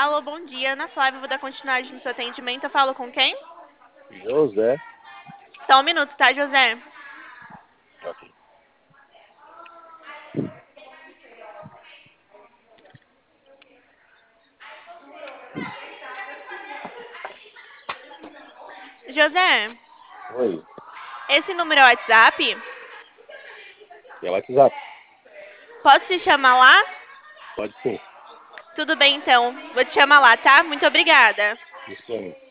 Alô, bom dia. Ana Flávia, vou dar continuidade no seu atendimento. Eu falo com quem? José. Só um minuto, tá, José? Ok. José, Oi. esse número é o WhatsApp? É o WhatsApp. Posso te chamar lá? Pode sim. Tudo bem, então. Vou te chamar lá, tá? Muito obrigada. Disponha.